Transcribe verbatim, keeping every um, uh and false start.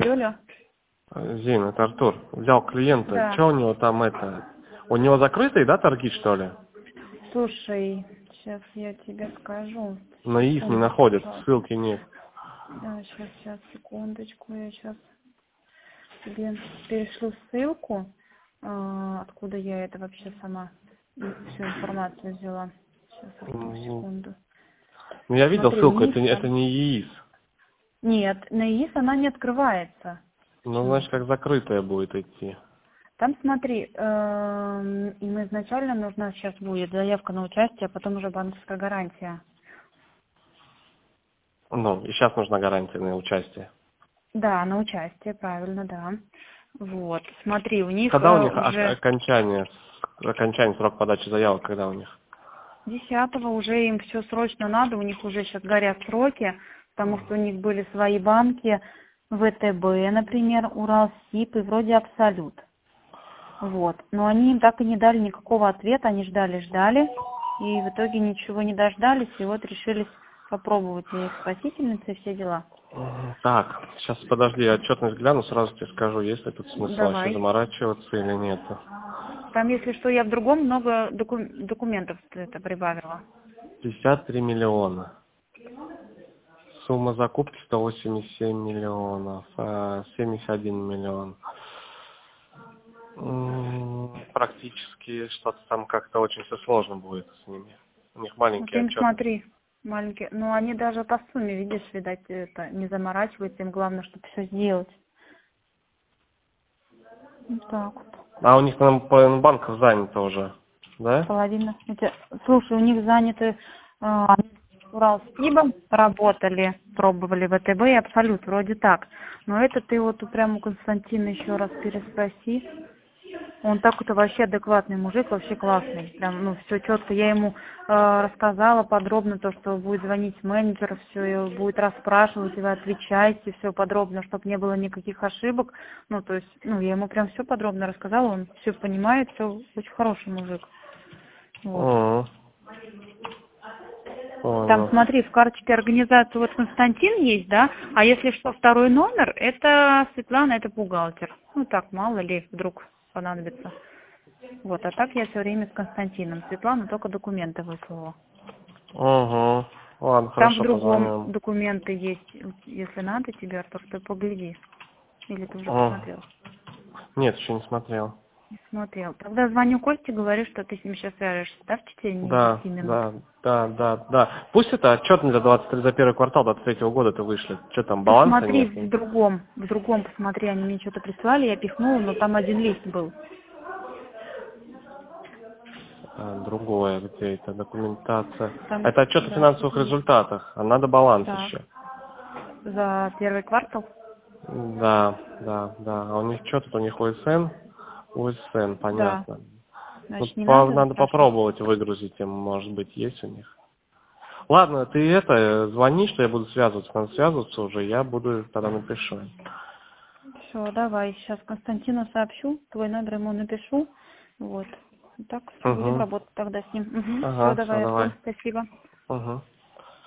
Юля? Зин, это Артур. Взял клиента. Да. Что у него там это? У него закрытые, да, торги, что ли? Слушай, сейчас я тебе скажу. На ИИС не находят, ссылки нет. Да, сейчас, сейчас, секундочку, я сейчас тебе перешлю ссылку, а, откуда я это вообще сама всю информацию взяла. Сейчас, одну секунду. Ну, я видел Смотри, ссылку, у них это, не- там- это не ИИС. Нет, на ИИС она не открывается. Ну, значит, как закрытая будет идти. Там смотри, эм, им изначально нужна сейчас будет заявка на участие, а потом уже банковская гарантия. Ну, и сейчас нужна гарантия на участие. Да, на участие, правильно, да. Вот, смотри, у них Когда у э, них ок- уже окончание, окончание срок подачи заявок, когда у них? десятого уже им все срочно надо, у них уже сейчас горят сроки, потому что у них были свои банки, ВТБ, например, Уралсиб и вроде Абсолют. Вот, но они им так и не дали никакого ответа, они ждали-ждали, и в итоге ничего не дождались, и вот решились попробовать, я их спасительница и все дела. Так, сейчас подожди, я отчетность гляну, сразу тебе скажу, есть ли тут смысл вообще Давай. заморачиваться или нет. Там, если что, я в другом много доку- документов это прибавила. пятьдесят три миллиона. Сумма закупки сто восемьдесят семь миллионов, а, семьдесят один миллион. М, Практически что-то там как-то очень все сложно будет с ними. У них Ну маленький ты им отчет. смотри, маленькие. Ну они даже по сумме, видишь, видать, это не заморачиваются, им главное, чтобы все сделать. Вот так вот. А у них там половина банков занято уже, да? Половина. Эти- Слушай, у них заняты э, Уралсибом работали, пробовали ВТБ и Абсолют, вроде так. Но это ты вот прямо у Константина еще раз переспроси. Он так-то вообще адекватный мужик, вообще классный. Прям, ну, все четко. Я ему э, рассказала подробно то, что будет звонить менеджер, все будет расспрашивать, и вы отвечаете, все подробно, чтобы не было никаких ошибок. Ну, то есть, ну, я ему прям все подробно рассказала, он все понимает, все очень хороший мужик. Вот. Угу. Там, Понял. смотри, в карточке организации вот Константин есть, да, а если что, второй номер, это Светлана, это бухгалтер. Ну, так, мало ли, вдруг понадобится. Вот, а так я все время с Константином. Светлана только документы выслала. Угу. Ладно, Там в хорошо, другом позвоним. документы есть, если надо тебе, Артур, то погляди. Или ты уже О. посмотрел? Нет, еще не смотрел. Не смотрел. Тогда звоню Косте, говорю, что ты с ним сейчас свяжешься, да, в течение Да, десяти минут. да, да, да, да. Пусть это отчет за двадцать три, за первый квартал двадцать третьего года ты вышлет. Что там, Ты баланса смотри нет? в другом, в другом посмотри, они мне что-то прислали, я пихнула, но там один лист был. А, другое, где это документация. Там, Это отчет о да, финансовых что-то есть. результатах, а надо баланс Так, еще. за первый квартал? Да, да, да. А у них что тут, у них ОСН? ОСН, Да. понятно. Ну, Значит, не по- надо надо запрашивать? попробовать выгрузить им, может быть, есть у них. Ладно, ты это, звони, что я буду связываться, надо связываться уже, я буду, тогда напишу. Все, давай, сейчас Константину сообщу, твой номер ему напишу. Вот. Так, будем Угу. работать тогда с ним. Угу. Все, Ага, все, давай, Артур, давай. спасибо. Угу.